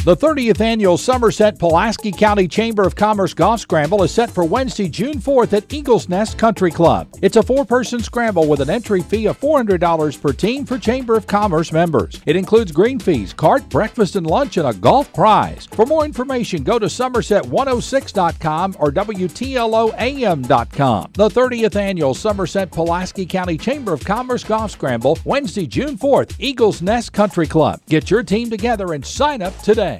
The 30th Annual Somerset Pulaski County Chamber of Commerce Golf Scramble is set for Wednesday, June 4th at Eagles Nest Country Club. It's a 4-person scramble with an entry fee of $400 per team for Chamber of Commerce members. It includes green fees, cart, breakfast and lunch, and a golf prize. For more information, go to somerset106.com or WTLOAM.com. The 30th Annual Somerset Pulaski County Chamber of Commerce Golf Scramble, Wednesday, June 4th, Eagles Nest Country Club. Get your team together and sign up today.